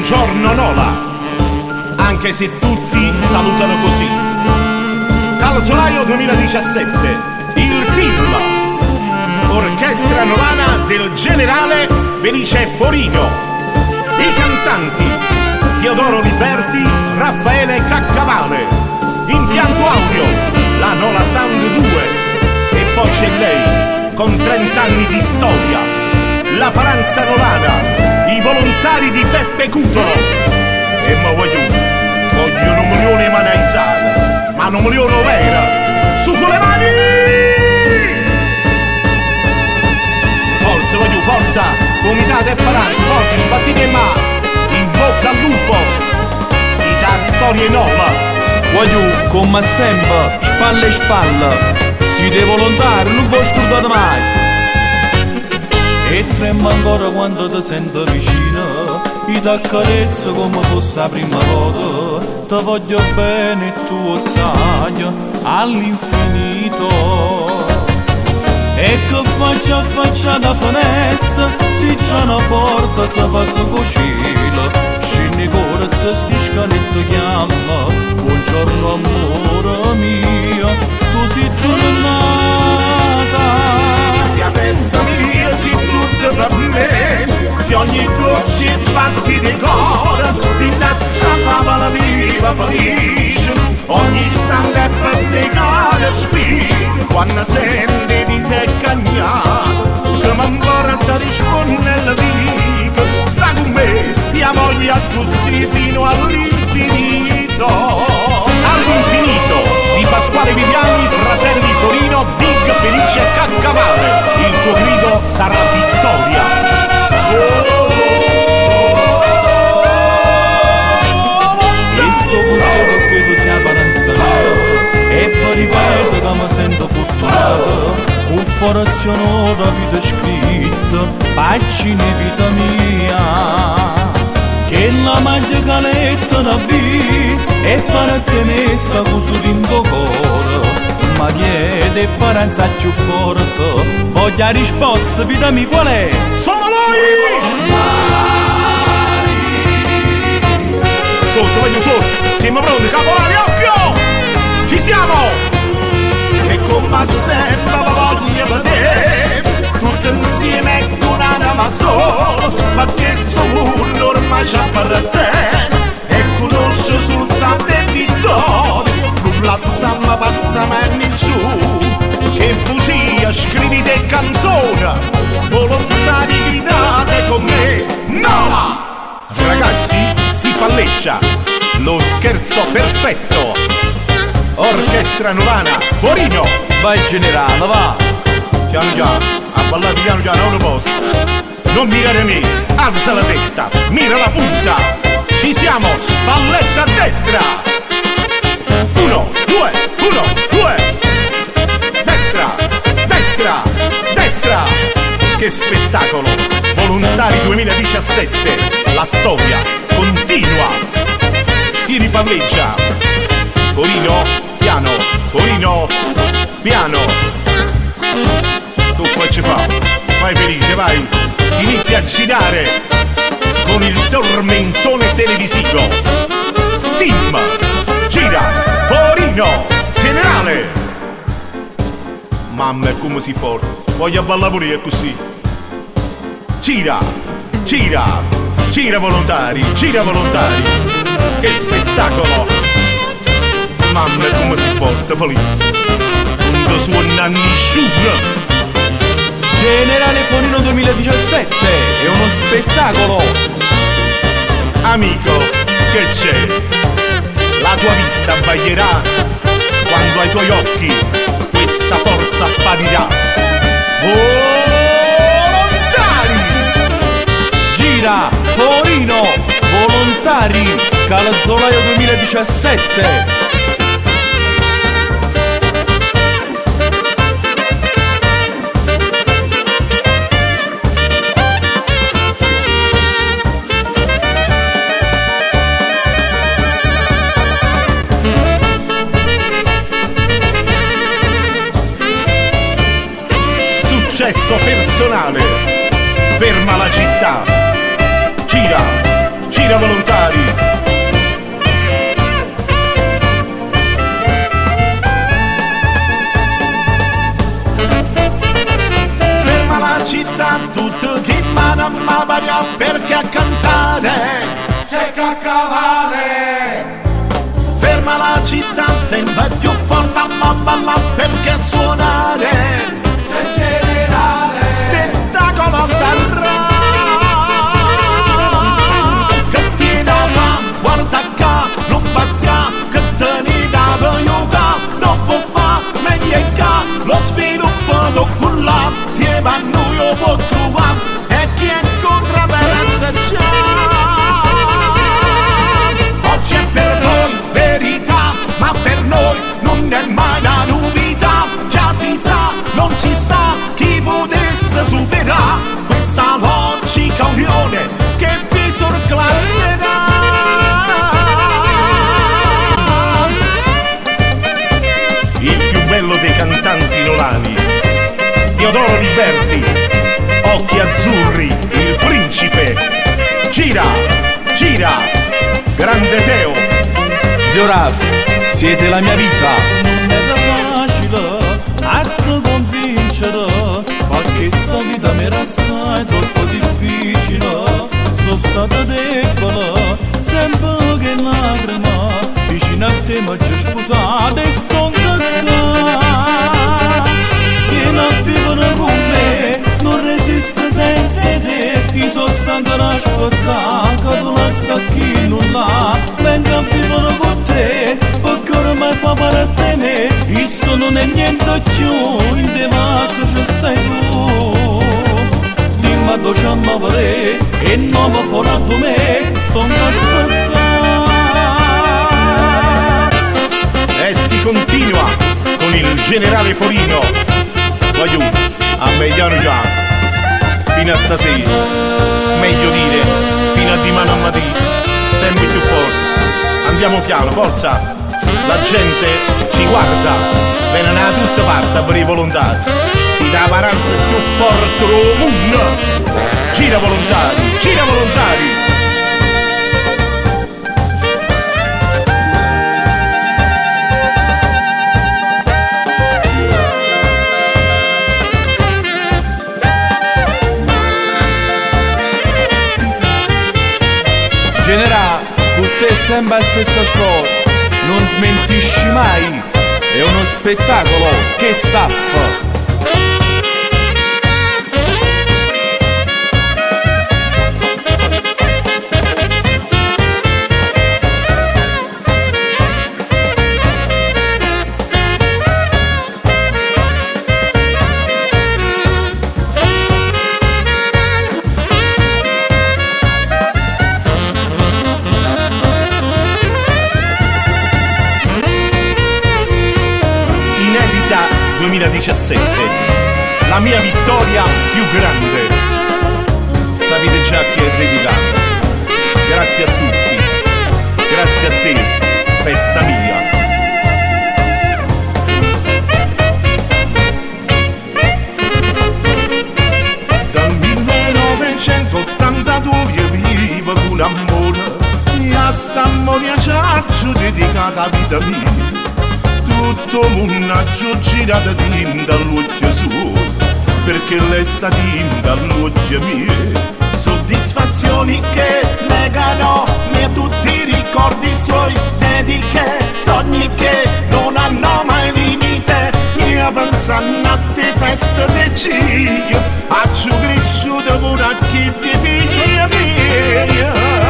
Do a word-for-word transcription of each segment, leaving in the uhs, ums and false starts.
buongiorno Nola, anche se tutti salutano così. Calzolaio duemiladiciassette, il team, orchestra nolana del generale Felice Forino, i cantanti Teodoro Liberti, Raffaele Caccavale, impianto audio, la Nola Sound due, e poi c'è lei, con trent'anni di storia, la Paranza Nolana, i volontari di Peppe Cutolo. E ma voglio, voglio un milione manaisana, ma un milione vera, su con le mani! Forza, voglio, forza, comitate e paranza, forza, sbattite in mano, in bocca al lupo, si dà storie nuove. Voglio, come sempre, spalle e spalle, siete volontari, non vi scordate mai. E trema ancora quando ti sento vicino, io ti accarezzo come fosse la prima volta. Ti voglio bene e tu lo sai, all'infinito. E che faccia a faccia da finestra, si c'è una porta, si fa su cucina, scendi corsa, si scanetto chiama, buongiorno amore mio, tu sei tornata. Sia festa mia, si tutto per me, si ogni voce batti di cuore, in testa favola viva felice, ogni istante è per te cara spina, quando senti di sé cagnato, che mi porta risponde e dico, sta con me, mia voglia così fino all'infinito. All'infinito, di Pasquale Viviani, fratelli Forino, Big Felice Caccavale, il tuo grido sarà vittoria. E sto tutto perché tu sei paranzato, e poi ripeto che mi sento fortunato, con forazione da vita scritta, pagine vita mia, che la maglia caletta da B e parte messa così in cuore. Ma chiede paranza più forte, voglio risposta, vita mia qual è? Sono voi! Sotto, voglio sotto, siamo pronti, caporali, occhio! Ci siamo! E come sempre voglio vedere, tutti insieme con un'anima sola, ma che sto mondo ormai ci appartiene, e conosce soltanto le vittorie. La samba passa mani giù, che bugia, scrivite canzone, volontari gridate con me, no! Ragazzi, si palleggia, lo scherzo perfetto, orchestra nolana, Forino! Vai generale, va! Piano piano, a ballare piano piano, non lo posso. Non mirare a me, alza la testa, mira la punta, ci siamo, spalletta a destra! Uno, due, uno, due, destra, destra, destra, che spettacolo, Volontari duemiladiciassette, la storia continua, si ripalleggia, Forino, piano, Forino, piano, tu facci fa, vai Felice, vai, si inizia a girare con il tormentone televisivo, team, gira, Forino, generale! Mamma, è come si forte. Voglio ballare pure io così. Gira, gira, gira volontari, gira volontari. Che spettacolo! Mamma, è come si forte, Forino. Quando suona nessuno. Generale Forino duemiladiciassette, è uno spettacolo! Amico, che c'è? La tua vista abbaglierà quando ai tuoi occhi questa forza apparirà. Volontari! Gira, Forino, volontari, Calzolaio duemiladiciassette. Successo personale, ferma la città, gira, gira. gira volontari. Ferma la città, tutto chi mano a varia perché a cantare c'è Caccavale. Ferma la città, sembra più forte a ballare perché a suonare c'è Generale. Spettacolo sarà che ti da fa, guarda qua, non pazzia, che te ne da yoga, non può fa, meglio è che lo sviluppo do culla, tiene a noi lo può trovare e chi incontra per assaggiare. Oggi è per noi verità, ma per noi non è mai una novità. Già si sa, non ci sta chi potesse superare questa logica unione che vi surclasserà. Il più bello dei cantanti nolani, Teodoro Liberti, occhi azzurri, il principe. Gira, gira, grande Teo. Zio Raf, siete la mia vita. Non era facile a te convincere, perché sta vita mi era assai troppo difficile. Sono stata debole, sempre che lacrima, vicino a te mi ci scusate e sto cagando. Vieni a vivere con me, non resisto senza te. Io sono stanco ad aspettare che tu lascia chi non l'ha. Venga a vivere con te, perché ormai fa parte di me. Isso non è niente più, in te vaso ci stai tu. Dimmi dove ci amare e non mi farà tu me. Sto aspettando. E si continua con il generale Forino. Voglio a Megliano già, fino a stasera, meglio dire, fino a dimano a mattina, sempre più forte. Andiamo piano, forza, la gente ci guarda, viene da tutte parti per i volontari, si dà paranza più forte del mondo. Gira volontari, gira volontari. Generale, con te sembra la stessa storia, non smentisci mai, è uno spettacolo che staffa. duemiladiciassette, la mia vittoria più grande. Sapete già a chi è dedicata. Grazie a tutti, grazie a te, festa mia. Dal millenovecentottantadue io vivo con amore e a sta moria ci ho dedicata la vita mia. Tutto il mondo ha girato di dall'occhio suo, perché lei sta di dall'occhio mio. Soddisfazioni che legano me tutti i ricordi suoi, dediche, sogni che non hanno mai limite. Io pensando a te feste di ciglio, a ciò cresciuto pure a chi si figlia mia.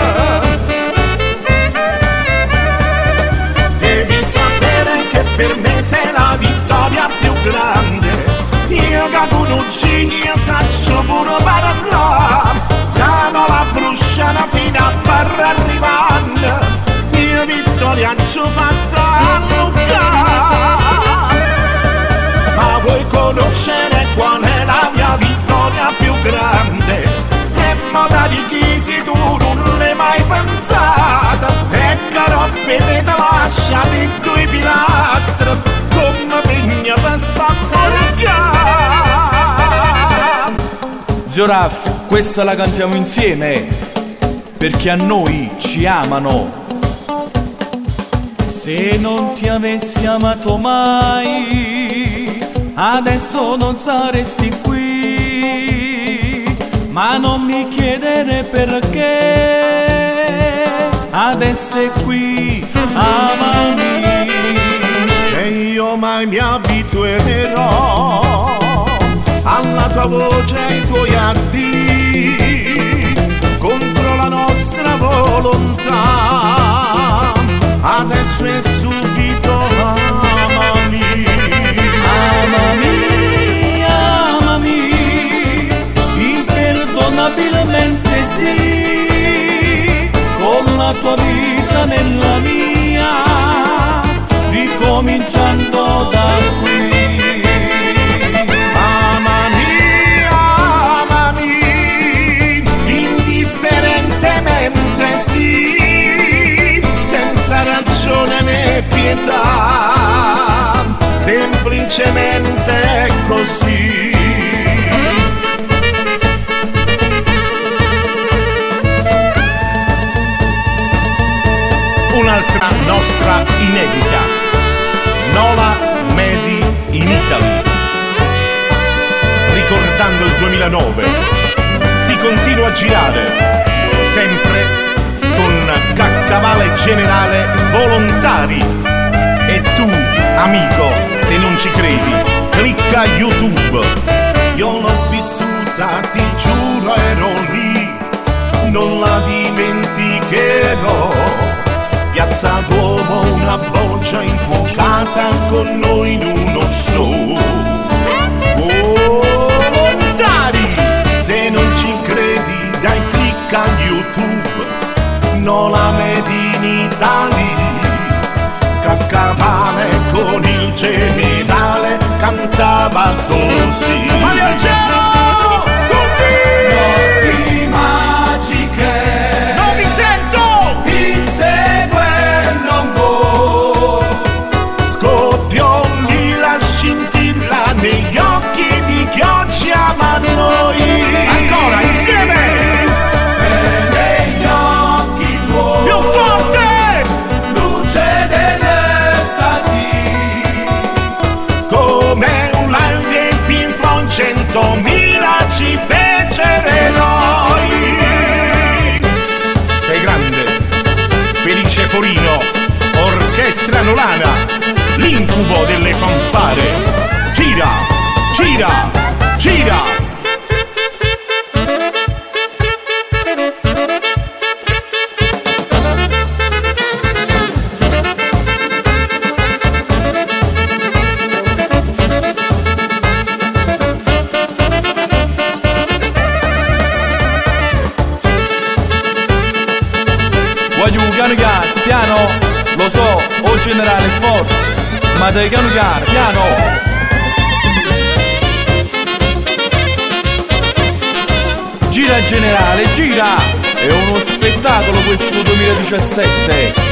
Devi sapere che per me sei la vittoria più grande. Io che conosci, io saccio pure parlare. Dano la brusciana fino a barra arrivando. Mia vittoria ci ho fatta allungare. Ma vuoi conoscere qual è la mia vittoria più grande? E moda di chi si tu non l'hai mai pensata. E caro te lasciati i tuoi pilastri come pigna per sta porca. Zio Raff, questa la cantiamo insieme, perché a noi ci amano. Se non ti avessi amato mai, adesso non saresti qui, ma non mi chiedere perché, adesso è qui, amami. E io mai mi abituerò alla tua voce, ai tuoi atti, contro la nostra volontà. Adesso è subito, amami, amami, amami, imperdonabilmente sì, con la tua vita nella mia, ricominciando da qui. Amami, amami, indifferentemente sì, senza ragione né pietà, semplicemente così. Un'altra nostra inedita, Nola Made in Italy. Ricordando il duemilanove, si continua a girare, sempre con Caccavale Generale Volontari. E tu, amico, se non ci credi, clicca YouTube. Io l'ho vissuta, ti giuro, ero lì, non la dimenticherò. Piazza Duomo, una boccia infuocata con noi in uno show. Volontari, se non ci credi, dai clicca YouTube. Nola Made in Italy, Caccavale con il generale cantava così. Mani al cielo, tutti! Notti magiche, Non mi sento! inseguendo un gol, Scoppioni la scintilla negli occhi di chi oggi ama noi. Ancora insieme! Più forte! luce dell'estasi, Come un live dei Pink Floyd, centomila ci fecero eroi. Sei grande, Felice Forino, Orchestra Nolana, l'incubo delle fanfare. Gira, gira, gira. voglio piano piano, piano, lo so, o generale è forte, ma dai piano piano, piano. Gira generale, gira! È uno spettacolo questo duemiladiciassette.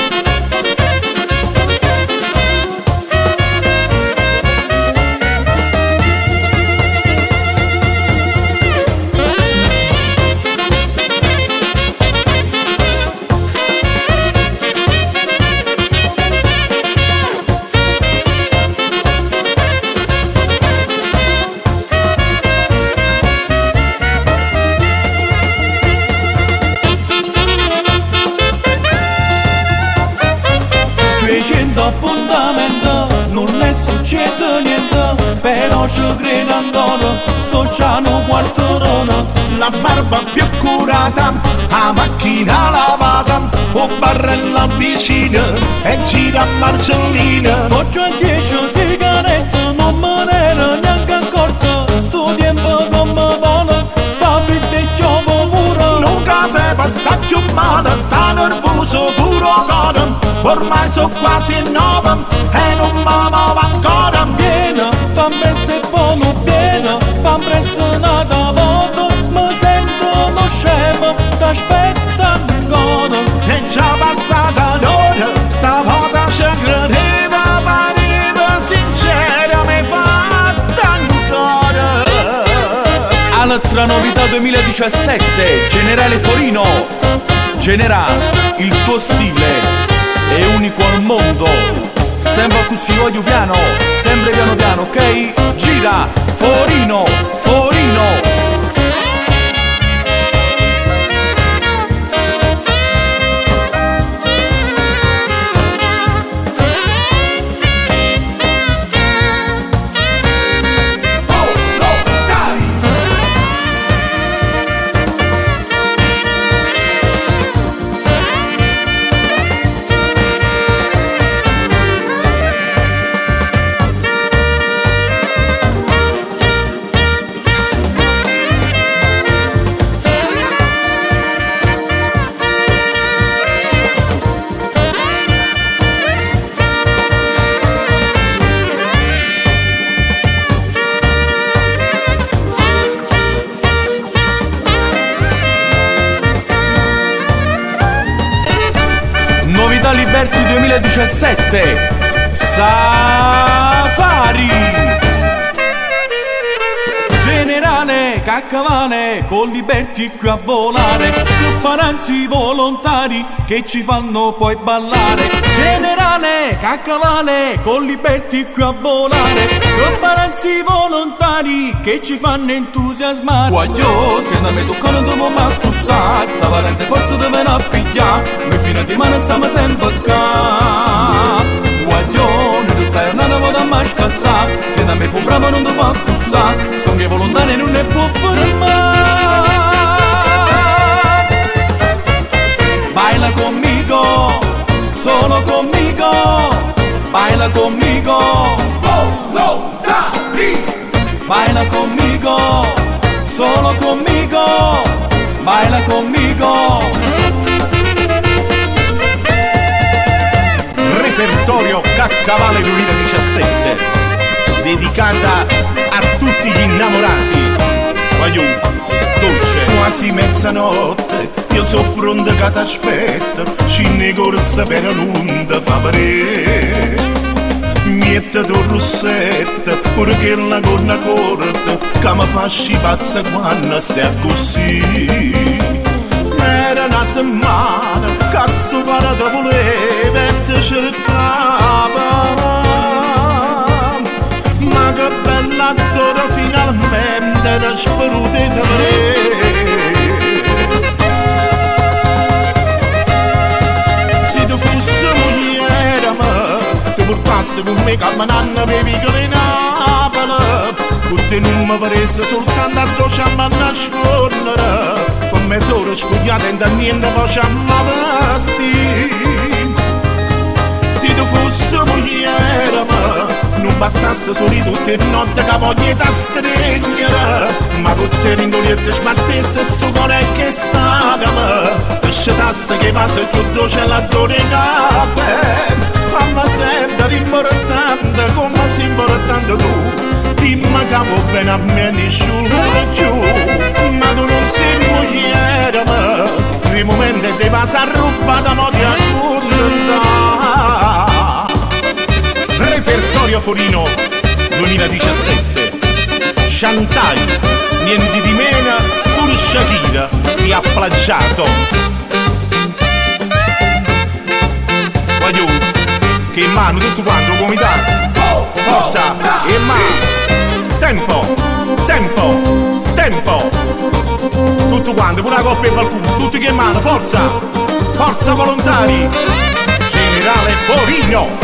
trecento appuntamento, non è successo niente, però ci credo ancora, sto già un quarto d'ora. La barba più curata, la macchina lavata, o barrella vicina e gira a marcellina. Sto già a dieci sigarette, non me ne ero neanche accorto, sto tempo come vola, fa freddo e gioco pure. Un caffè per sta più male, sta nervoso puro coro, ormai so quasi nove e non mi muovo ancora. Piena, fammi essere buono, piena, fammi essere nata volta, mi sento uno scemo, t'aspetta ancora. È già passata un'ora, stavolta ci credeva, pareva sincera, mi fatta ancora. Altra novità Novità duemiladiciassette, Generale Forino. Generale, il tuo stile è unico al mondo. Sembra così voglio piano, sempre piano piano, ok? Gira, Forino, Forino. Novità Liberty duemiladiciassette, Safari. Generale Caccavale con Liberty qui a volare, paranzi volontari che ci fanno poi ballare. Generale Caccavale con Liberty qui a volare, paranzi volontari che ci fanno entusiasmare. Guaglio, se da me toccano dopo ma tu sai, sta valenza forse dove non piglia, noi fino a di mano stiamo sempre qua. Guaglio, noi tutta la giornata vado a mascassa, se da me fu bravo non devo accussare, son che volontari non ne può fermare. Baila conmigo, solo conmigo, baila conmigo, volontari. Baila conmigo, solo conmigo, baila conmigo. Repertorio Caccavale duemiladiciassette, dedicata a tutti gli innamorati. Voglio dolce. Quasi mezzanotte, io so pronta che t'aspetta, cinne corsa per non te fa parere. Mietta tu rossetta, pure che la gonna corta, che mi fa scipazza quando stai così. Era una settimana che sto pane te voleva e te cercava, ma che bella d'ora finalmente era speruta di te vedere. Se tu fossi moglie mia, ti portassi con me camminando per i vicoli di Napoli, con te non mi faresti soltanto a dolce a me nascondere, come sono spugliata e da niente poi a m'avasti. Se tu fossi moglie mia, non bastasse solo tutte le notti che voglio da stringere, ma con te ringoliette sbattesse sto cuore che stava, ti scetasse che passa più dolce la dore caffè. Fammi sentire importante come sei importante tu, dimmi che va bene a me nessuno più, ma tu non sei moglie mia, nei momenti ti passa rubata ma ti accontenta. Repertorio Forino duemiladiciassette, Shantai, niente di meno, pure Shakira ti ha plagiato. Voglio che mano tutto quanto comitato, forza e mano, tempo, tempo, tempo, tutto quanto, pure la coppia e qualcuno, tutti che mano, forza, forza volontari, Generale Forino.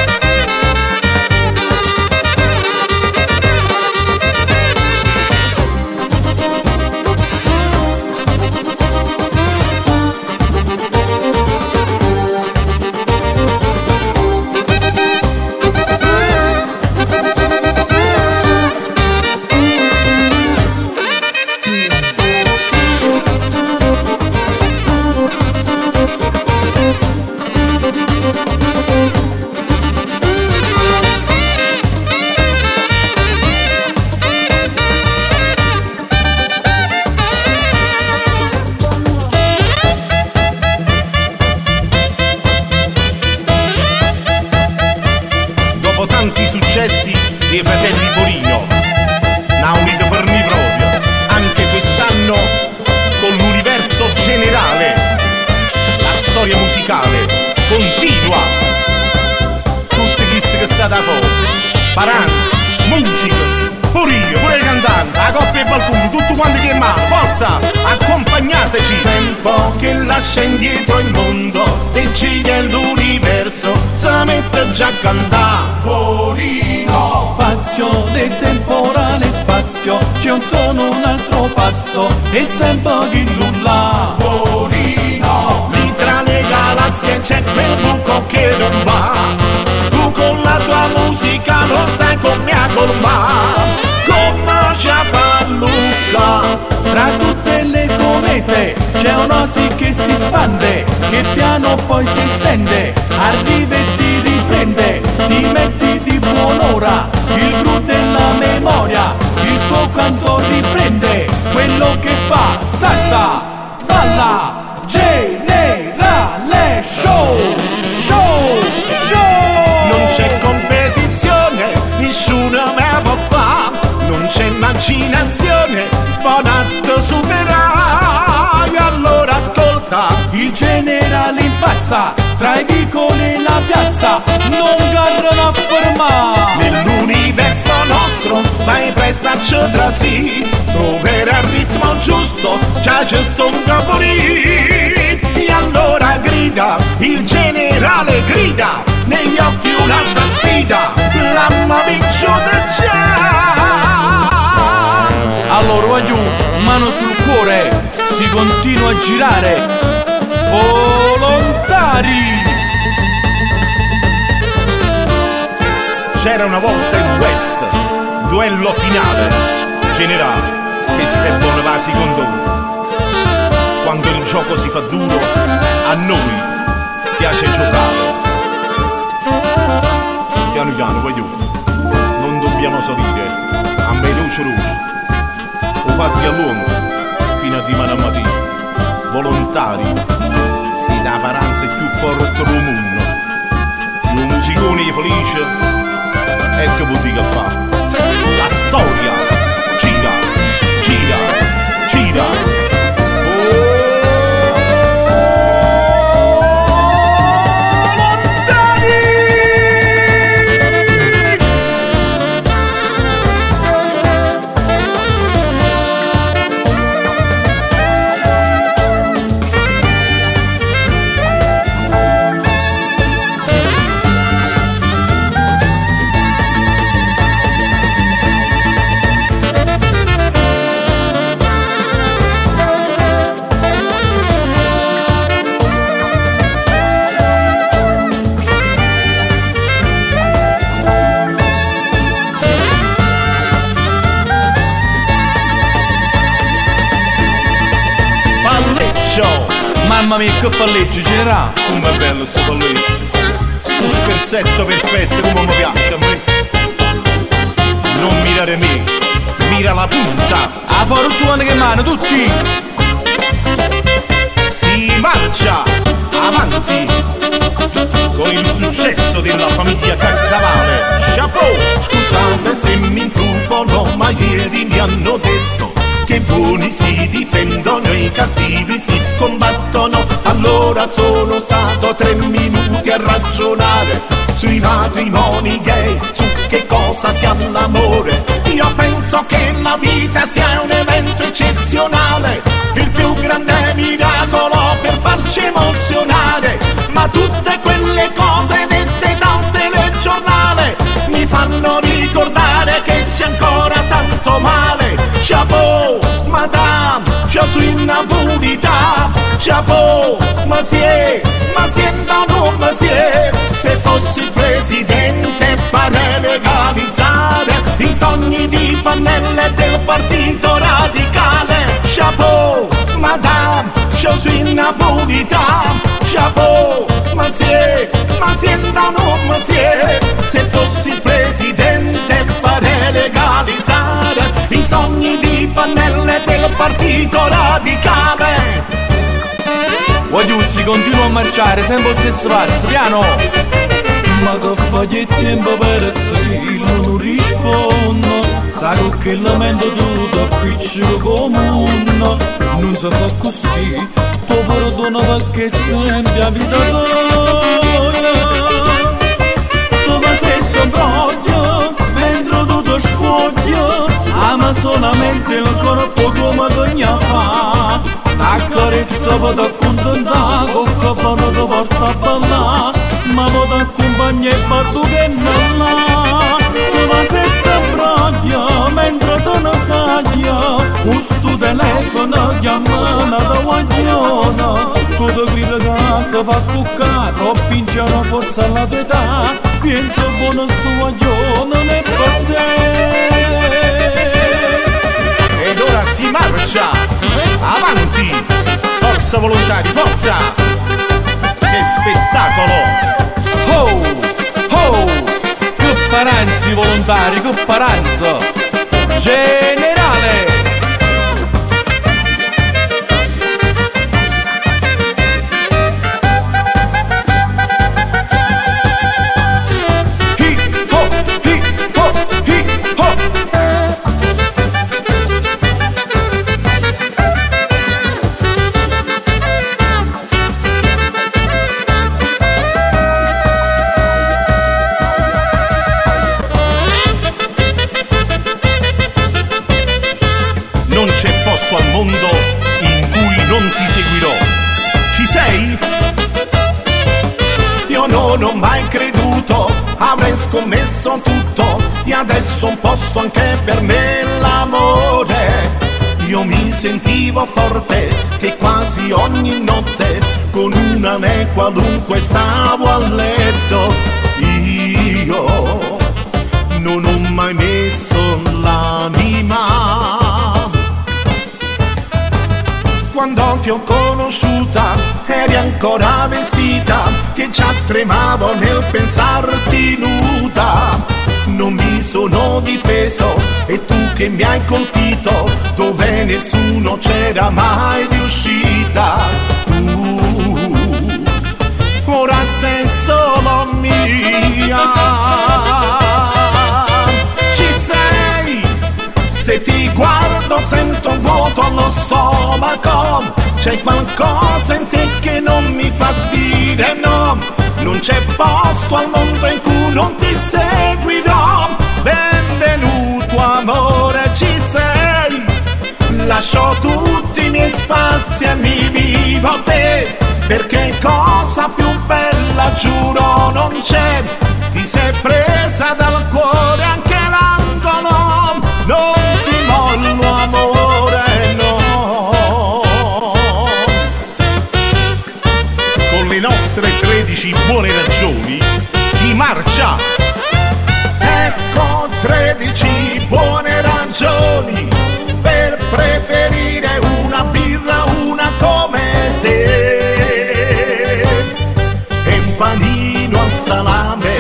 Tanti successi dei fratelli Forino, n'ha unito fermi proprio, anche quest'anno storia musicale continua. Tutti chi che sta da fuori, Paranzi, musica, pure io, pure i cantanti, la coppia e qualcuno, tutti quanti che mano, forza, accompagnateci. Tempo che lascia indietro il mondo e gira l'universo, si mette già a cantare. Fuorino, spazio del temporale spazio, c'è un suono, un altro passo e sempre chi nulla. Fuorino, lì tra le galassie c'è quel buco che non va. Tu con la tua musica lo sai come a colmare, come ci fa Luca. Tra tutte le comete c'è un'osi che si spande, che piano poi si stende, arriva e ti riprende, ti metti di buon'ora, il gru della memoria, il tuo canto riprende, quello che fa salta, balla, generale show, show, show. Non c'è competizione, nessuno me può fare, non c'è immaginazione, buonatto superai, allora ascolta. Il generale impazza, tra i vicoli e la piazza, non garrano a fermare. Nell'universo nostro fai presto a trasì, troverai il ritmo giusto, già c'è sto un caporì. E allora grida, il generale grida, negli occhi un'altra sfida, l'amma vinciuta già. Allora voglio, mano sul cuore, si continua a girare. Volontari! C'era una volta in West, duello finale, generale, e ste buone va secondo me. Quando il gioco si fa duro, a noi piace giocare. Piano piano, voglio, non dobbiamo salire, a me luce luce, o fatti a lungo, fino a dimane a mattina. Volontari, si dà paranza più forte del mondo. I musiconi felici, e che vuol dire fa? La storia gira, gira, gira. Mamma mia che palleggio generale. Come è bello sto palleggio, un scherzetto perfetto come mi piace a me. Non mirare me, mira la punta. A fare tutto che mano, tutti. Si marcia avanti con il successo della famiglia Caccavale. Chapeau, scusate se mi intrufono, ma ieri mi hanno detto che i buoni si difendono e i cattivi si combattono. Allora sono stato tre minuti a ragionare sui matrimoni gay, su che cosa sia l'amore. Io penso che la vita sia un evento eccezionale, il più grande miracolo per farci emozionare. Ma tutte quelle cose dette da un telegiornale mi fanno ricordare che c'è ancora tanto male. Chapeau, madame, je suis napolitano. Chapeau, monsieur, ma sienta non monsieur. Se fossi il presidente farei legalizzare i sogni di Pannella del partito radicale. Chapeau, madame, je suis napolitano. Chapeau, monsieur, ma sienta non monsieur. Se fossi il presidente farei legalizzare i sogni di Pannella del partito radicale. Voglio si continua a marciare sempre lo stesso passo, piano. Ma che fai tempo per seguire non rispondo. Sai che lamento tutto qui c'è comune. Non si fa così, tu perdono perché sempre a vita tua. Tu mi sento proprio mentre tu ti spoglio, ama solamente il corpo come ogni fa. T'accarezza per t'accontentare, con capo ti porta a ballare, ma poi t'accompagna e battu che non l'ha. Tu mi sento proprio mentre tu ne sai, questo telefono chiama da guaglione. Tu ti grida che si fa cuccare, troppo in giorno forza alla tua età, penso buono sto guaglione ne per te. Ed ora si marcia, avanti, forza volontari, forza! Che spettacolo! Oh, oh, che paranzi volontari, che paranzo! Generale! Non c'è posto al mondo in cui non ti seguirò. Ci sei? Io non ho mai creduto, avrei scommesso tutto, e adesso un posto anche per me l'amore. Io mi sentivo forte, che quasi ogni notte con una me qualunque stavo a letto. Io non ho mai messo l'anima. Quando ti ho conosciuta eri ancora vestita, che già tremavo nel pensarti nuda. Non mi sono difeso e tu che mi hai colpito, dove nessuno c'era mai riuscita. Tu ora sei solo mia. Ci sei? Se ti guardo sento un vuoto allo stomaco, c'è qualcosa in te che non mi fa dire no. Non c'è posto al mondo in cui non ti seguirò. Benvenuto amore, ci sei? Lascio tutti i miei spazi e mi vivo te, perché cosa più bella giuro non c'è. Ti sei presa dal cuore anche l'angolo, non ti mollo amore, no. Con le nostre tredici buone ragioni si marcia. Ecco tredici buone ragioni per preferire una birra, una come te, e un panino al salame.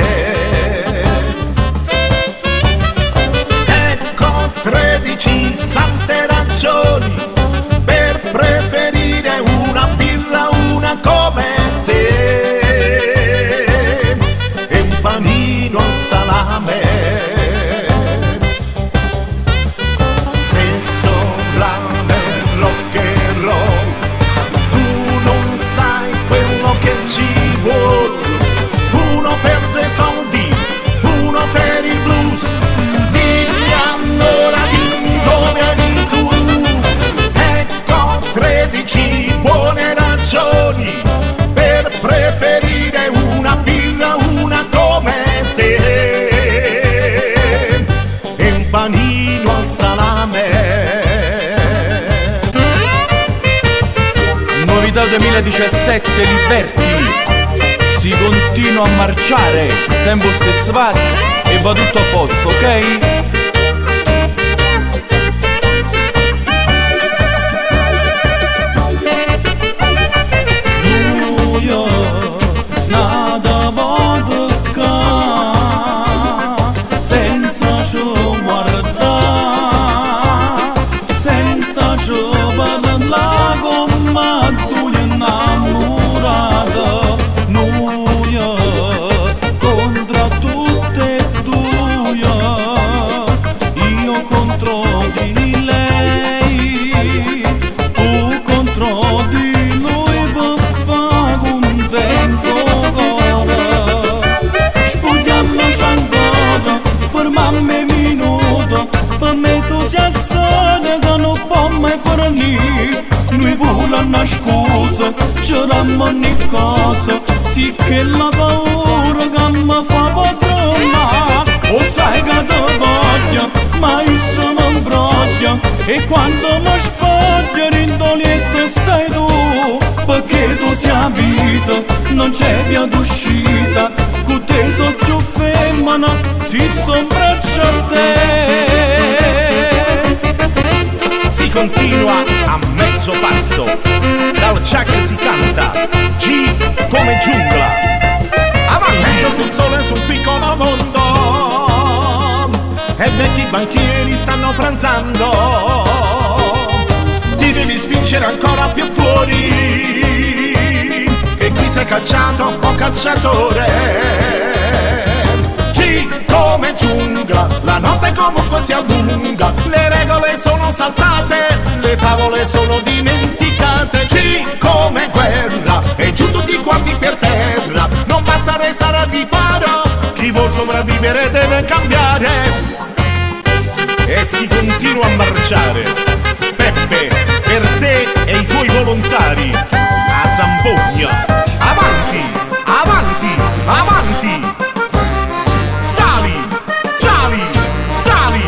tredici sante ragioni per preferire una birra, una come te, e un panino al salame. Sesso, glamour, rock and roll, tu non sai quello che ci vuole. Uno per due soldi, uno per il blues. Allora dimmi dove eri tu. Ecco tredici buone ragioni per preferire una birra, una come te, e un panino al salame. Novità duemiladiciassette Liberty. Si continua a marciare, sempre stesso passo e va tutto a posto, ok? Contra tutte e due fuori, noi pure una scusa, c'eravamo ogni cosa, sì che la paura che mi fa padrona, o sai che te voglio, ma io sono un broglio, e quando mi spoglio in dolietto stai tu, perché tu sei vita, non c'è via d'uscita, con te so più femmina, si sombraccia a te. Si continua a mezzo passo, dal Chuck si canta, G come giungla, avanti sotto il sole sul piccolo mondo, e vecchi banchieri stanno pranzando, ti devi spingere ancora più fuori, e qui sei cacciato o cacciatore. Come giungla, la notte comunque si allunga, le regole sono saltate, le favole sono dimenticate. G come guerra, e giù tutti quanti per terra, non basta restare al riparo, chi vuol sopravvivere deve cambiare. E si continua a marciare, Peppe, per te e i tuoi volontari, a Zambogna, avanti, avanti, avanti. Sali, sali, sali.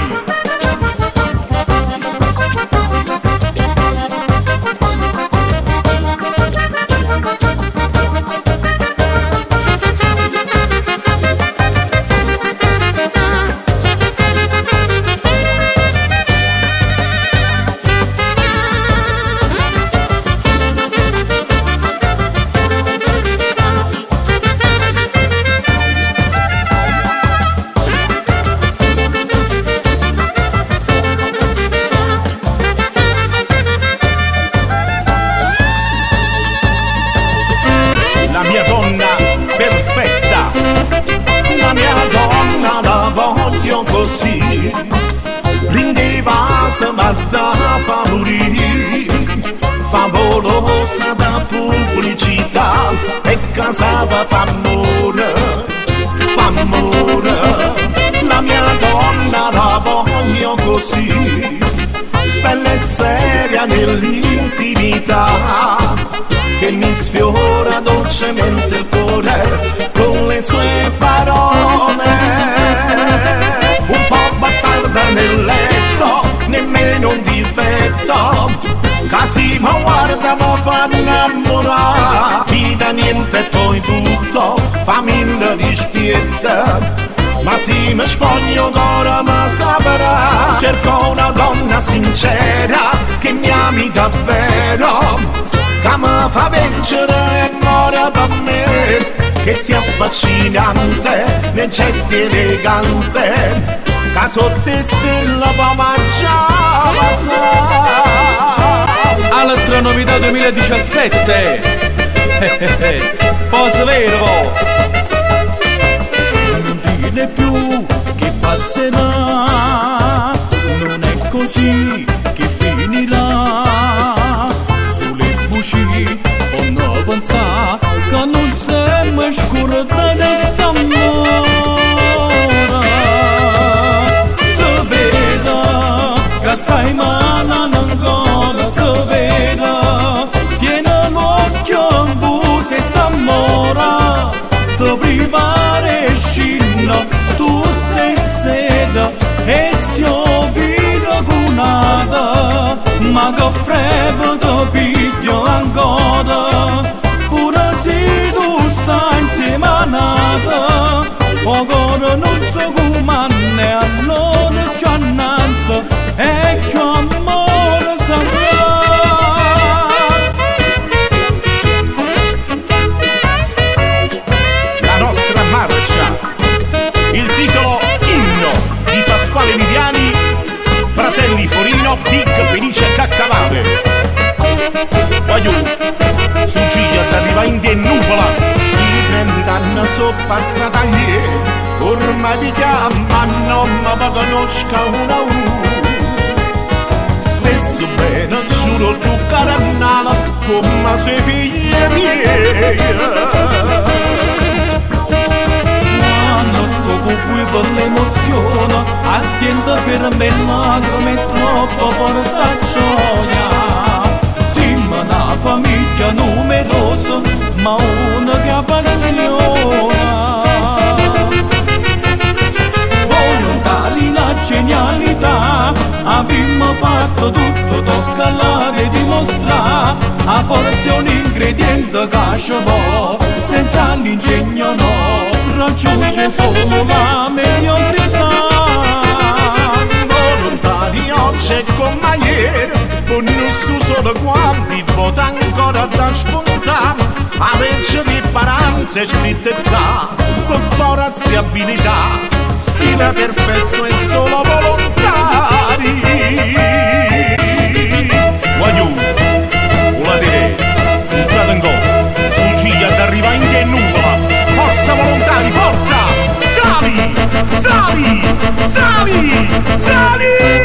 La mia donna perfetta, la mia donna la voglio così, rendeva ma da favorire, favolosa da pubblicità, e casava f'amore, f'amore. La mia donna la voglio così, bella e seria nell'intimità, che mi sfiora dolcemente il cuore con le sue parole. Un po' bastarda nel letto, nemmeno un difetto, casi ma guarda ma fa innamorare, vita niente e poi tutto, famiglia dispietta. Ma sì, mi spoglio ancora, ma saprà, cerco una donna sincera che mi ami davvero, che mi fa vincere e muore per me, che sia affascinante nei gesti elegante, che sotto stella può mangiare sa. Altra novità duemiladiciassette, posso vero? Non dire più che passerà, non è così che finirà. Sulle buci o no pensare che non siamo scurati di st'amore. Se vede che stai male ancora, se vede, tieni l'occhio in busa e st'amore, ti prepari scino tutte sere e si ovvino cunata, ma che freddo ti piglio ancora, pure se tu stai insieme a nata, ancora non so come ne allora più annanza e più amore sarà. La nostra marcia, il titolo Inno di Pasquale Viviani, Fratelli Forino, Big Felice Caccavale. Voglio su Ciglia d'arriva in die nuvola, i trent'anni sono passati ieri, ormai vi chiama non mi conosca una u. Stesso bene giuro tu carannala come se figlie miei. Quando sto con cui per l'emozione, a stiente per me come è troppo porta gioia. a famiglia numerosa, ma una che appassiona. Volontà di la genialità, abbiamo fatto tutto, tocca là di dimostrare, a forza un ingrediente che ci può, senza l'ingegno no, raggiunge solo la mediocrità. Volontà di oggi e come ieri, con nessuno solo quanti vota ancora da spuntare, a legge di paranze scritte qua, per forza e abilità, stile perfetto e solo volontari. Guagliù, una dire, un trato in gol, sugiglia ad arrivare in che nuvola, forza volontari, forza! Sali, sali, sali, sali!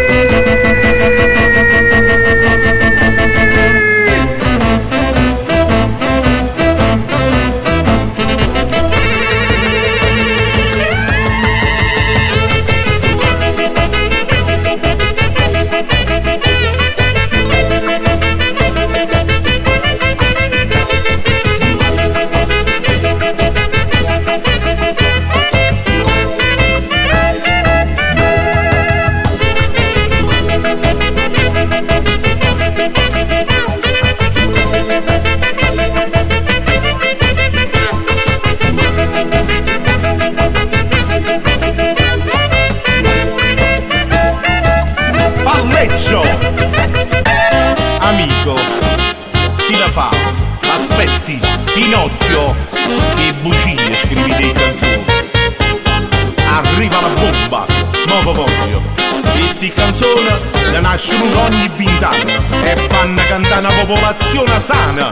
Amico, chi la fa? Aspetti, Pinocchio, che bugie scrivi dei canzoni. Arriva la bomba, nuovo voglio. Questi canzoni ne nascono ogni vent'anni e fanno cantare una popolazione sana.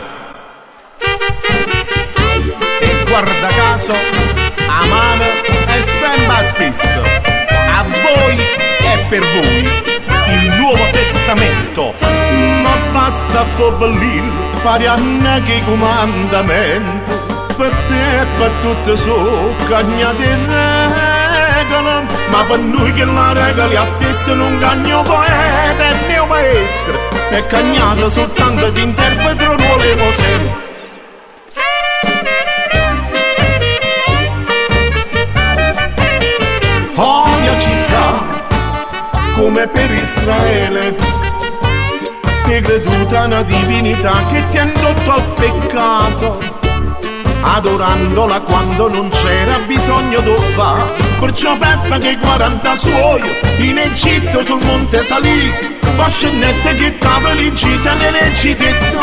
E guarda caso, a mano è sempre la stessa. A voi e per voi il Nuovo Testamento, ma basta fobbellire, pari a che comandamento, per te e per tutte so cagnate regole, ma per noi che la regola è stessa non cagno poeta e mio maestro, è cagnato soltanto di interprete non volevo sempre. Oh mia città, come per Israele, hai creduto a una divinità che ti ha indotto al peccato, adorandola quando non c'era bisogno di fare. Perciò Peppa che quaranta suoi in Egitto sul monte salì, poi scendette che tavoli incise le leggi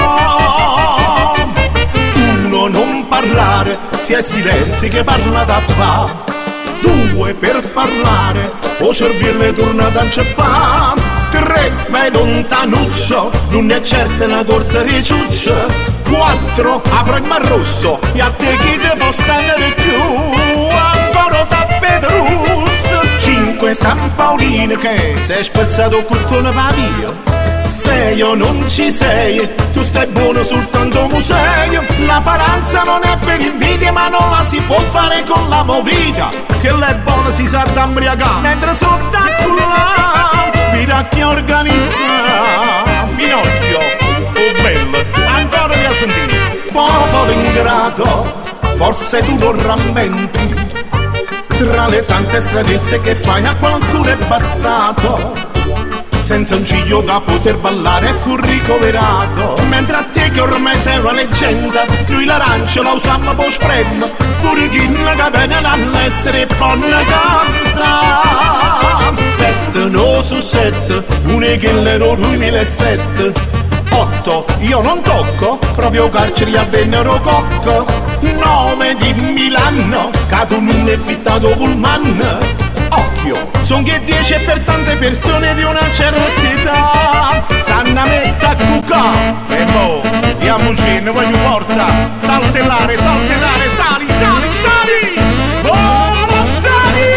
dettò. Uno, non parlare, se è silenzio che parla da fa. Due, per parlare, o servirle tornata a inceppare. Tre, vai lontanuccio, non è certa una corsa di ciuccia. Quattro, apro il mar rosso, e a te chi te può stare più. Ancora tappeto russo. Cinque, San Paolino che sei spezzato con una via. Sei o non ci sei, tu stai buono soltanto museo. La paranza non è per invidia, ma non la si può fare con la movida, che lei buona si sa d'ambriacare, mentre sotto a cullare vira chi organizza. Pinocchio, oh bello, ancora mi ha sentito. Popolo ingrato, forse tu non rammenti, tra le tante stranezze che fai a qualcuno è bastato. Senza un ciglio da poter ballare fu ricoverato, mentre a te che ormai sei una leggenda, lui l'arancia la usamma po' sprem, pure chi la catena all'estero e poi canta. Sette, no su sette, unica l'ero duemilasette. Otto, io non tocco, proprio carceri a vennero cocco. Nove di Milano, che tu non è fittato pullman. Occhio, son che dieci per tante persone di una certa età sanno metta a cucà. E mo, diamoci, ne voglio forza, saltellare, saltellare, sali, sali, sali! Volontari!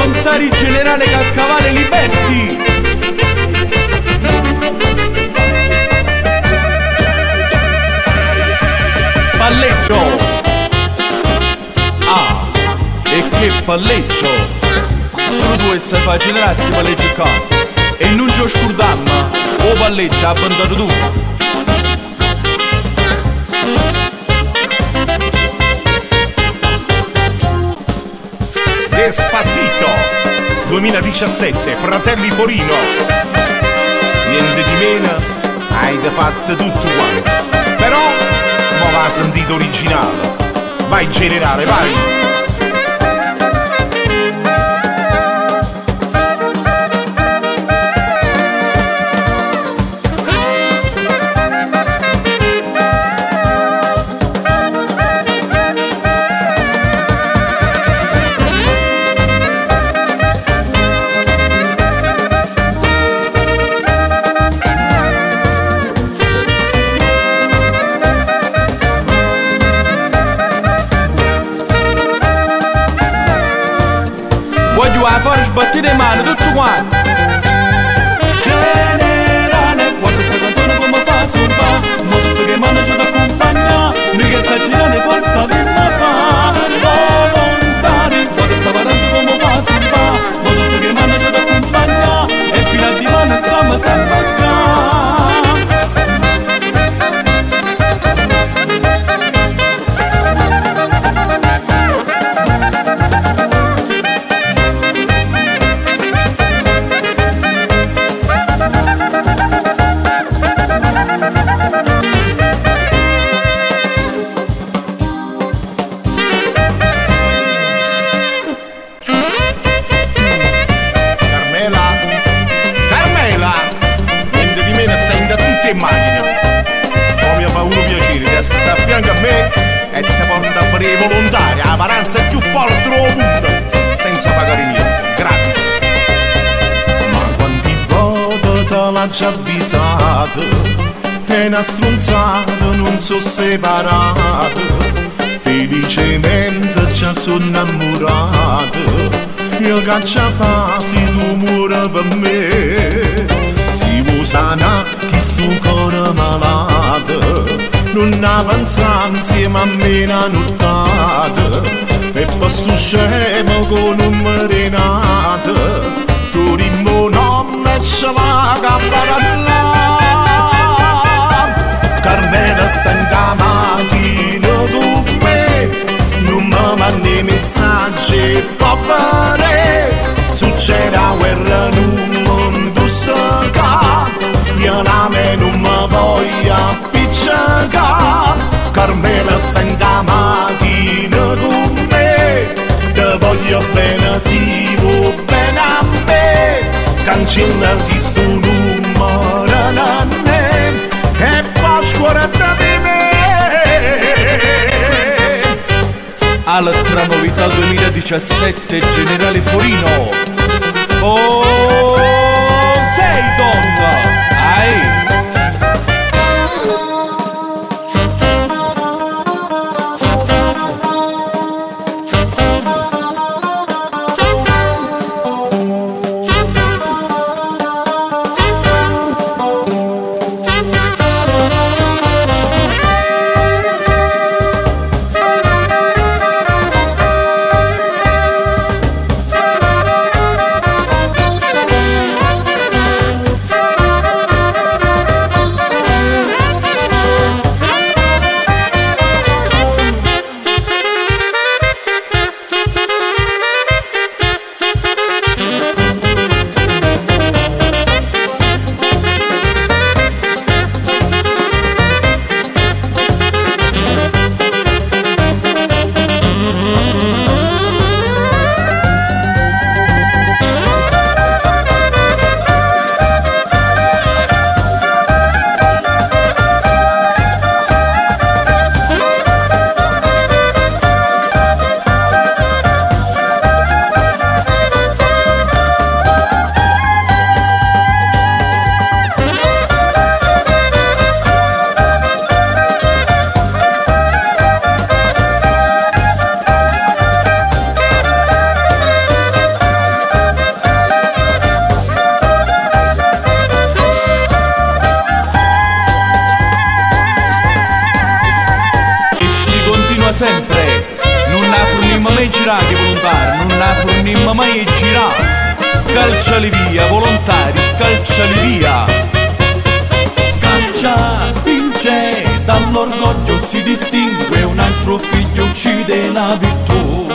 volontari generale Caccavale Liberti. Palleggio. Ah, e che palleggio. Solo tu e sai fare generarsi palleggio qua. E non ci scordammo, o palleggio ha abbandonato tu. Despacito duemiladiciassette, Fratelli Forino. Niente di meno, hai da fatto tutto quanto. Però, mo va sentito originale. Vai generale, vai! Voglio a fare sbattere mani tutto quanto. Generale, guarda questa canzone come faccio un po'. Ma tutto che manda ci d'accompagna. Noi che sa girare forza vinna fa. Volontari, guarda questa vacanza come faccio un po'. Ma tutto che manda ci d'accompagna. E fino a di mano stiamo sempre già. Immagina, poi mi fa uno piacere di stare a fianco a me e ti porta a fare volontaria, la paranza è più forte del mondo, senza pagare niente, gratis. Ma quanti volte te l'ha già avvisato, è una stronzata, non so separato, felicemente ci sono innamorato, io che ci fasi tu muore per me. Sana chi sto cuore malato, non avanza insieme a me una nottata, e poi sto scemo con un marinata, tu rimmo non me ci va a parlare. Carmela sta in macchina con me, non mi mandi messaggi povere, succede la guerra in un mondo sacca. Io la me non mi voglio appiccicare, Carmela sta in macchina con me, te voglio bene, si vuoi bene a me, cancella di sto numero a me, e poi scorda di me. Altra novità duemiladiciassette, Generale Forino. Oh, sei donna! Ai! sempre, non la fornimmo mai girare volontari, non la fornimmo mai girare. Scalciali via, volontari, scalciali via. Scaccia, spinge, dall'orgoglio si distingue, un altro figlio uccide la virtù.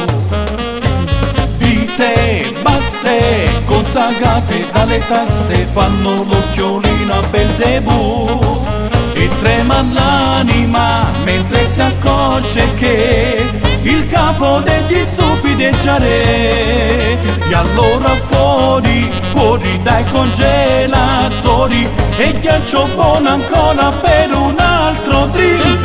Vite basse, consacrate dalle tasse, fanno l'occhiolino a Belzebù. E trema l'anima mentre si accorge che il capo degli stupidi è già re. E allora fuori, fuori dai congelatori, e ghiaccio buono ancora per un altro drink.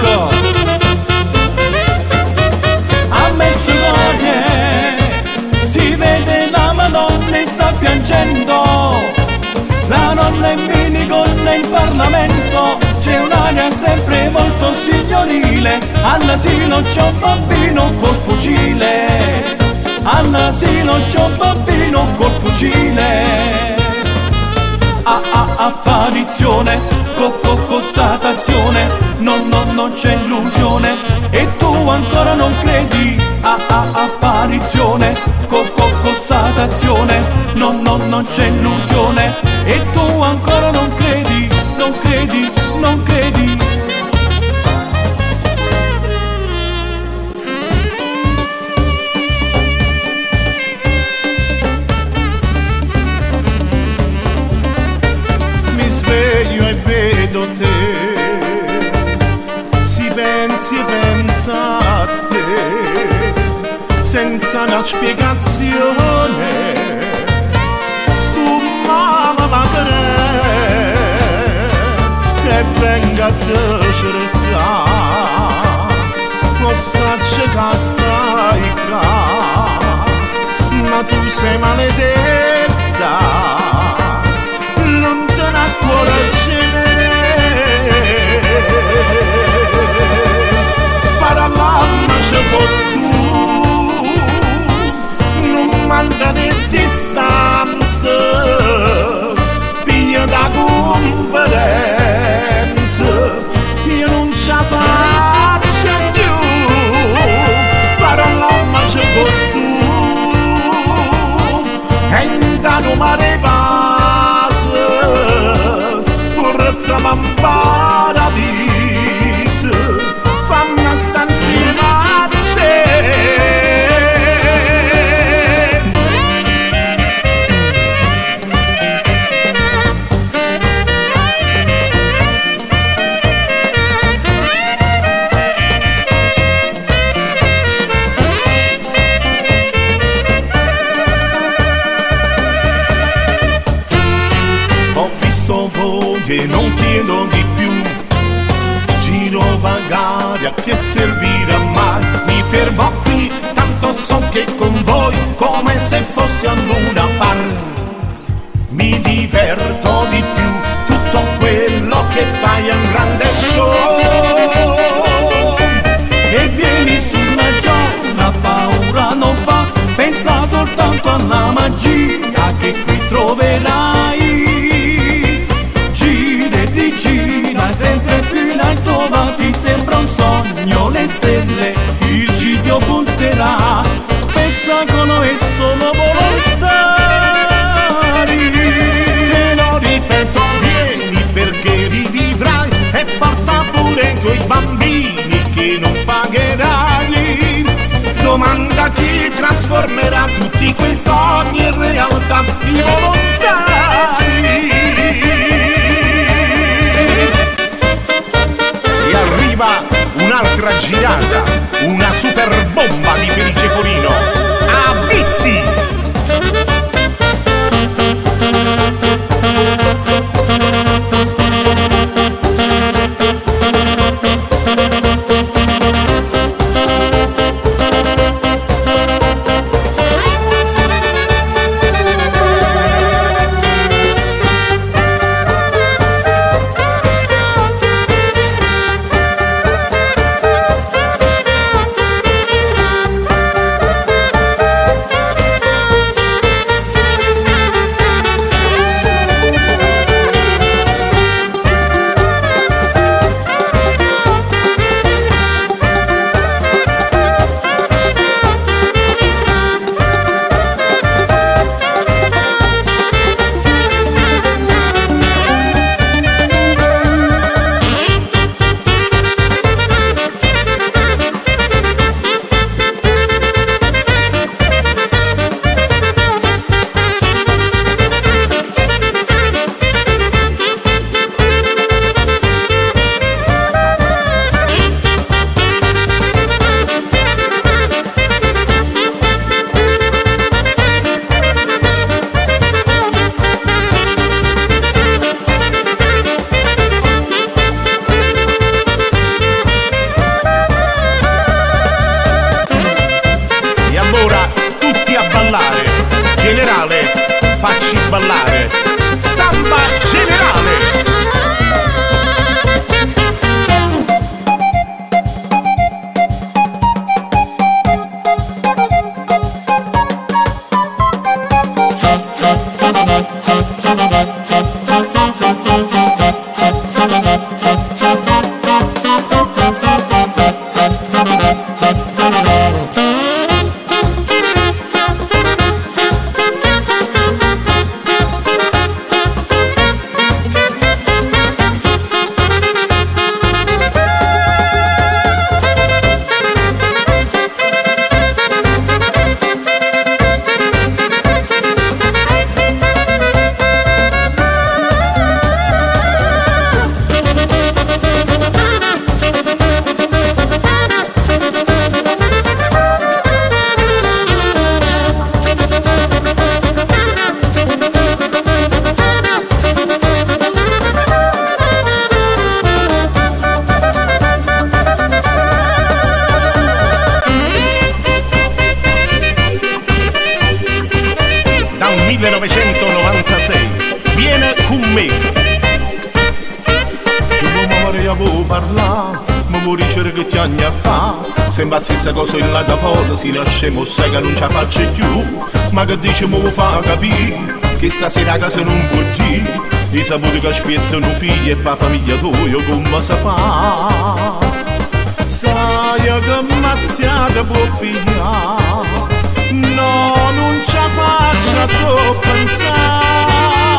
A Mezzogiorno si vede la Madonna e sta piangendo. La nonna è in minigonna in Parlamento, c'è un'aria sempre molto signorile. All'asilo c'è un bambino col fucile, all'asilo c'è un bambino col fucile. Ah ah apparizione, co-co constatazione, no no non c'è illusione, e tu ancora non credi. Ah ah apparizione, co-co constatazione, no no non c'è illusione, e tu ancora non credi, non credi, non credi. Mi sveglio e vedo te, si pensi e pensa a te, senza una spiegazione. Stu male magre che venga a te cercare, lo sacce che stai qua, ma tu sei maledetta, lontana a cuore ce parlamma c'è con tu, non manda né distanza, piglia da conferenza, io non ce la faccio più, parlamma c'è con tu, e intanto mare passa, porta in paradiso, fammi stare insieme a te. Ho visto voi e non chiedo di più, giro vagare a che servirà mai, mi fermo qui, tanto so che con voi come se fossi a Luna Park. Mi diverto di più, tutto quello che fai è un grande show, e vieni sulla giostra, paura non fa, pensa soltanto alla magia che qui troverai. Gira e rigira sempre più in alto, va, ti sembra un sogno, le stelle il ciglio punterà, spettacolo e solo volontari. Te lo ripeto, vieni perché rivivrai, e porta pure i tuoi bambini che non pagherai. Domanda chi trasformerà tutti quei sogni in realtà, i volontari. E arriva un'altra girata, una super bomba di Felice Forino, Abissi! facci ballare samba generale. millenovecentonovantasei viene con me. Che uomo vorrei avevo parlato, ma vorrei dire che ti anni a fa. Sembra la stessa cosa in là da porta, si lasciamo sai che non ci faccio più. Ma che dice mo fa capire, che stasera a casa non può dire. I saputi che aspettano figli e pa famiglia tua come si fa. Sai che mazziata può pigliare, no, non ci faccia tu pensare.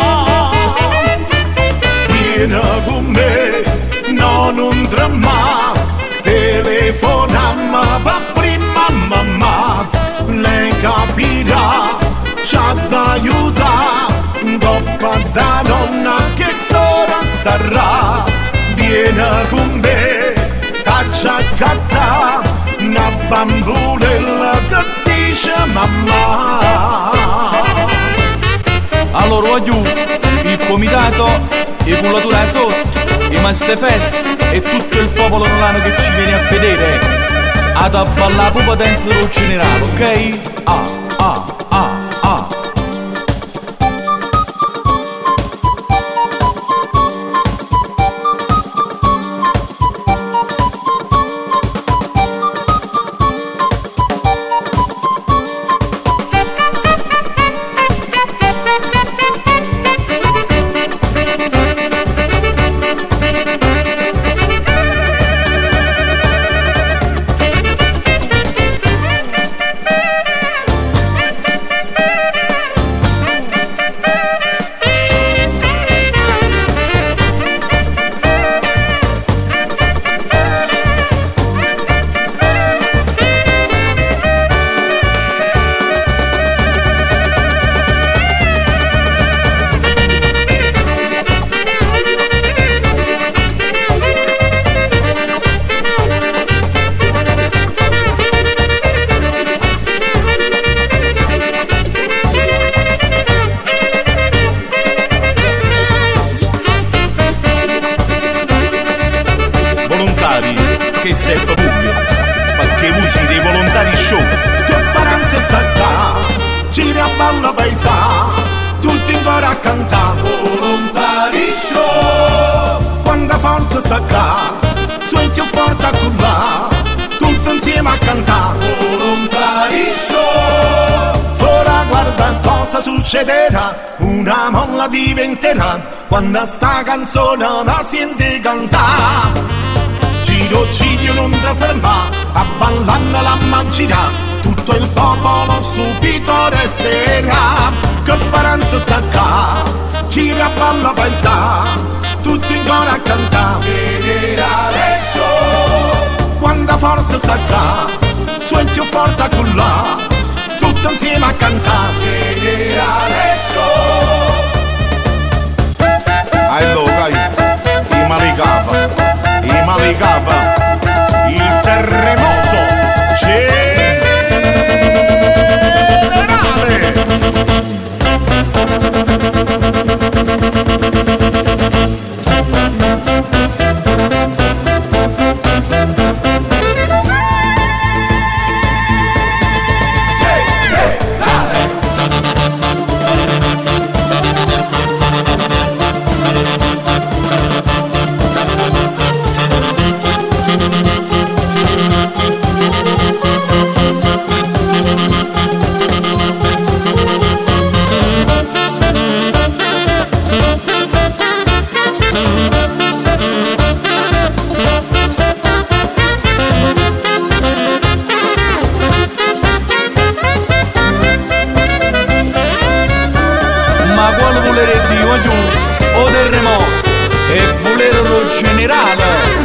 Vieni con me, no, non tremà, telefonamma per prima mamma. Lei capirà, ci ha da aiutare, coppa da donna che storia starà. Vieni con me, taccia cattà, una bambulella che dice mamma. Allora voglio il comitato, i cullatura sotto, i masterfest e tutto il popolo romano che ci viene a vedere ad a ballare pupa dance del generale, ok? Ah, ah, ah, ah. Che step pubblico, perché voi siete dei volontari show. Che paranza sta qua, gira a balla paesa, tutti in coro a cantare. Volontari show. Quanta forza sta qua, suenti forte a cullare, tutti insieme a cantare. Volontari show. Ora guarda cosa succederà, una molla diventerà quando sta canzone la sente cantare. Giro ciglio non ti ferma, a ballare la mancina, tutto il popolo stupito resterà. Che paranza sta qua, gira a balla paesa, tutti in coro a cantare. Generale show. Quanta forza sta qua, suenti forte a cullare, tutti insieme a cantare. Generale show. Allora, i malicapa. I Malicapa, il terremoto generale. ma quale volerete io giù o terremoto e volero generale.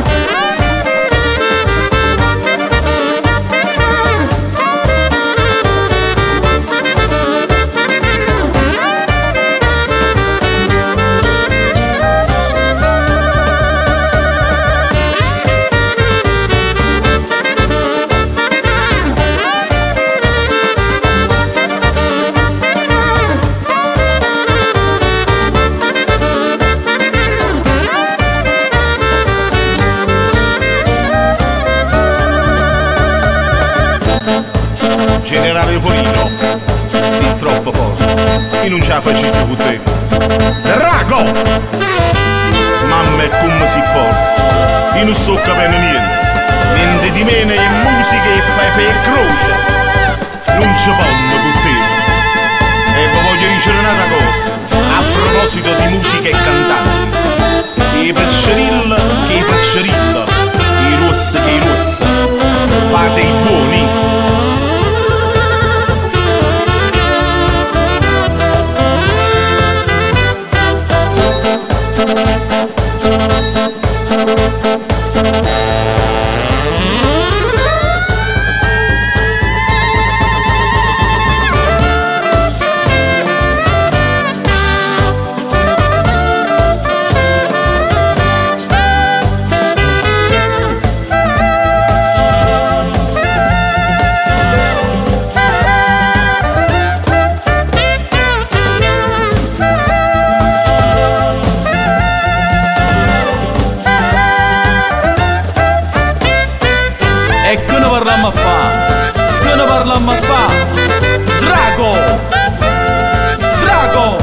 Generale Folino, sei troppo forte, io non ce la faccio più con te. Drago! Mamma è come si forte, io non sto capendo niente, niente di meno è musica e fai fai e croce, non ci ponno con te. E vi voglio dire un'altra cosa, a proposito di musica e cantanti, i peccerilla che i peccerilla, i rossi che i rossi, fate i buoni. E che ne parliamo a fa? Che ne parliamo a fa? Drago! Drago!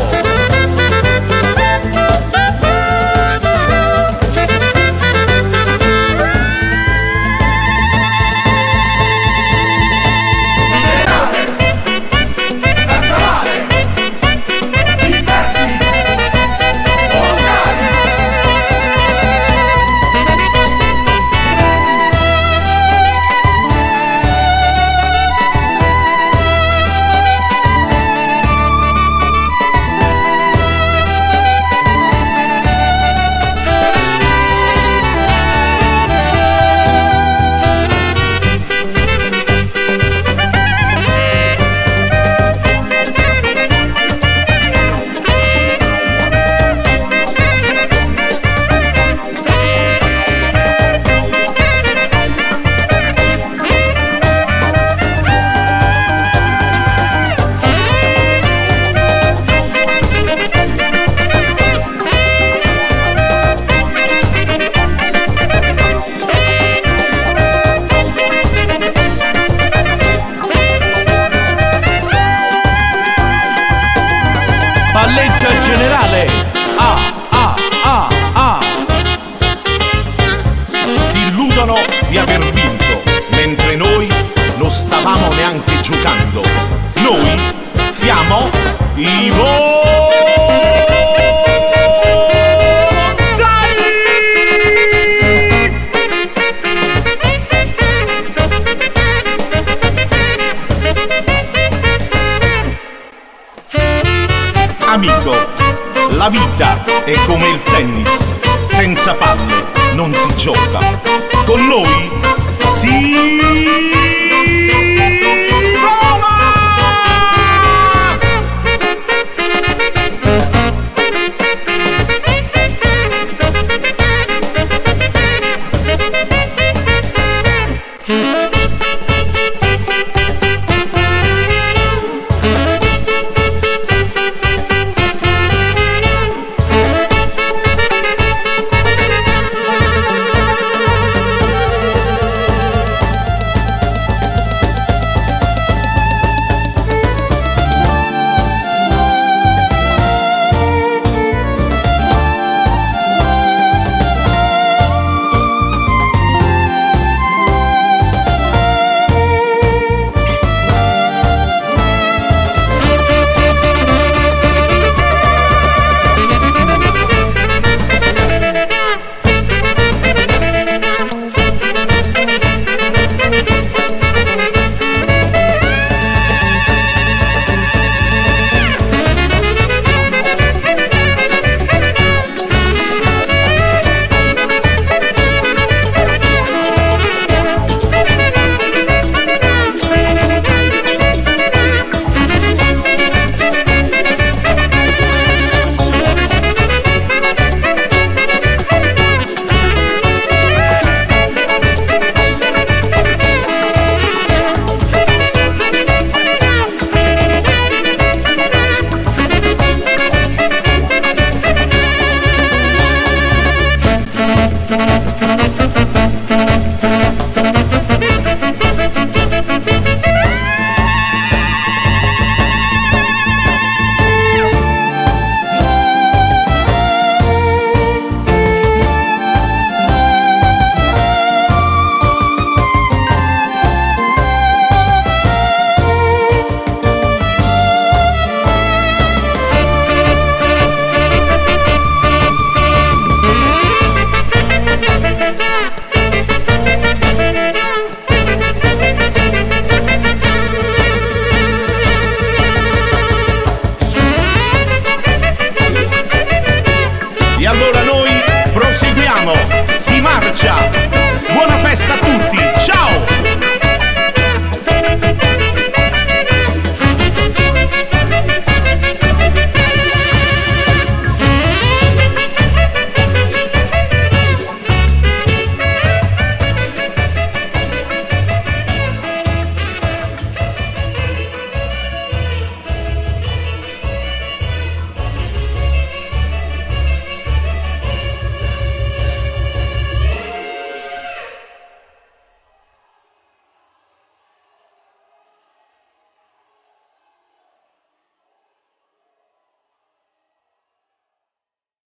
Palleggia generale! Ah, ah, ah, ah! Si illudono di aver vinto, mentre noi non stavamo neanche giocando. Noi siamo i Amico, la vita è come il tennis, senza palle non si gioca. Con noi sì!